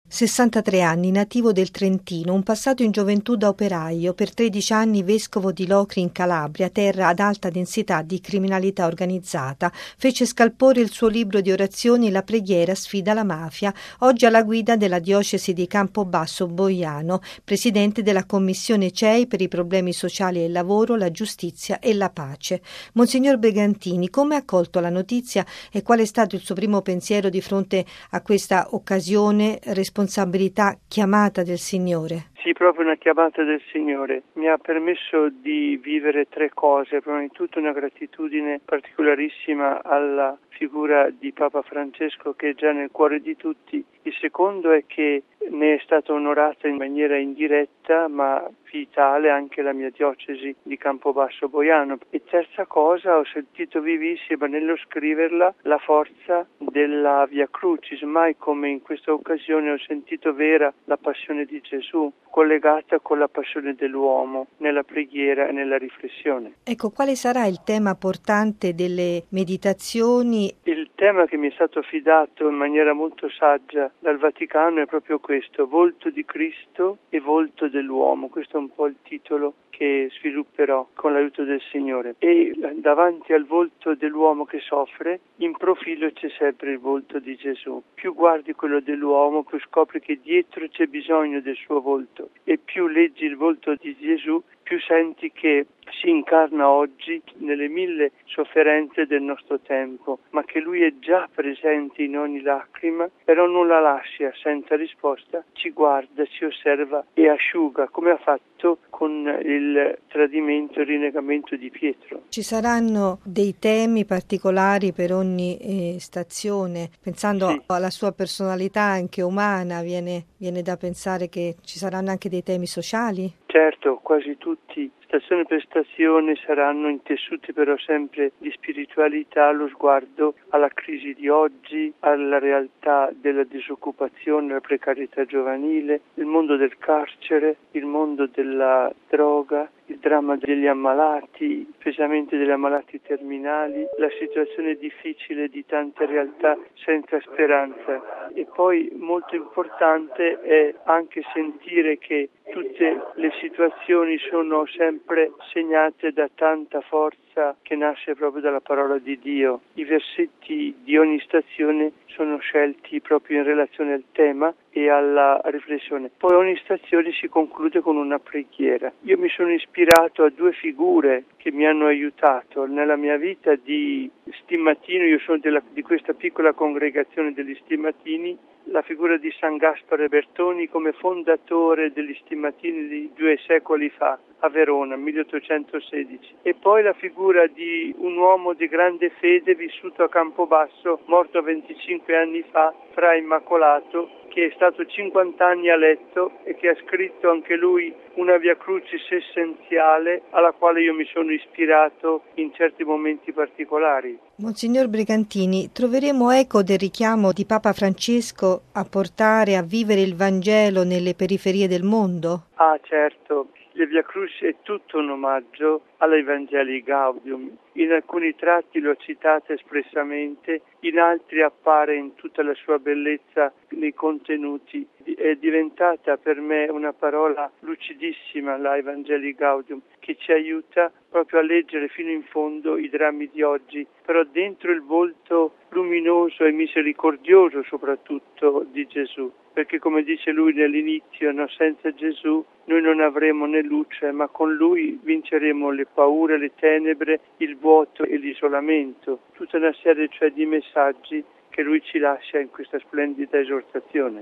63 anni, nativo del Trentino, un passato in gioventù da operaio, per 13 anni vescovo di Locri in Calabria, terra ad alta densità di criminalità organizzata, fece scalpore il suo libro di orazioni La preghiera sfida la mafia, oggi alla guida della diocesi di Campobasso Boiano, presidente della commissione CEI per i problemi sociali e il lavoro, la giustizia e la pace. Monsignor Brigantini, come ha accolto la notizia e qual è stato il suo primo pensiero di fronte a questa occasione, responsabilità, chiamata del Signore? Sì, proprio una chiamata del Signore. Mi ha permesso di vivere tre cose. Prima di tutto una gratitudine particolarissima alla figura di Papa Francesco che è già nel cuore di tutti. Il secondo è che ne è stata onorata in maniera indiretta ma vitale anche la mia diocesi di Campobasso Boiano. E terza cosa, ho sentito vivissima nello scriverla la forza della Via Crucis. Mai come in questa occasione ho sentito vera la passione di Gesù, collegata con la passione dell'uomo nella preghiera e nella riflessione. Ecco, quale sarà il tema portante delle meditazioni? Il tema che mi è stato affidato in maniera molto saggia dal Vaticano è proprio questo: volto di Cristo e volto dell'uomo. Questo è un po' il titolo che svilupperò con l'aiuto del Signore. E davanti al volto dell'uomo che soffre, in profilo c'è sempre il volto di Gesù. Più guardi quello dell'uomo, più scopri che dietro c'è bisogno del suo volto. E più leggi il volto di Gesù, più senti che si incarna oggi nelle mille sofferenze del nostro tempo, ma che Lui è già presente in ogni lacrima, però non la lascia senza risposta, ci guarda, ci osserva e asciuga, come ha fatto con il tradimento e il rinnegamento di Pietro. Ci saranno dei temi particolari per ogni stazione, pensando Sì. alla sua personalità anche umana, viene da pensare che ci saranno anche dei temi sociali? Certo, quasi tutti, stazione per stazione, saranno intessuti però sempre di spiritualità, lo sguardo alla crisi di oggi, alla realtà della disoccupazione, la precarietà giovanile, il mondo del carcere, il mondo della droga, il dramma degli ammalati, specialmente degli ammalati terminali, la situazione difficile di tante realtà senza speranza. E poi molto importante è anche sentire che tutte le situazioni sono sempre segnate da tanta forza che nasce proprio dalla parola di Dio. I versetti di ogni stazione sono scelti proprio in relazione al tema e alla riflessione. Poi ogni stazione si conclude con una preghiera. Io mi sono ispirato a due figure che mi hanno aiutato nella mia vita di stimmatino. Io sono di questa piccola congregazione degli stimmatini. La figura di San Gaspare Bertoni come fondatore degli stimmatini di 2 secoli fa a Verona, 1816. E poi la figura di un uomo di grande fede vissuto a Campobasso, morto 25 anni fa, Fra Immacolato, che è stato 50 anni a letto e che ha scritto anche lui una Via Crucis essenziale alla quale io mi sono ispirato in certi momenti particolari. Monsignor Brigantini, troveremo eco del richiamo di Papa Francesco a portare a vivere il Vangelo nelle periferie del mondo? Ah, certo. Le Via Crucis è tutto un omaggio all'Evangelii Gaudium. In alcuni tratti l'ho citata espressamente, in altri appare in tutta la sua bellezza nei contenuti. È diventata per me una parola lucidissima, la Evangelii Gaudium, che ci aiuta proprio a leggere fino in fondo i drammi di oggi, però dentro il volto luminoso e misericordioso soprattutto di Gesù. Perché come dice lui nell'inizio, no, senza Gesù noi non avremo né luce, ma con lui vinceremo le paure, le tenebre, il vuoto e l'isolamento. Tutta una serie cioè di messaggi che lui ci lascia in questa splendida esortazione.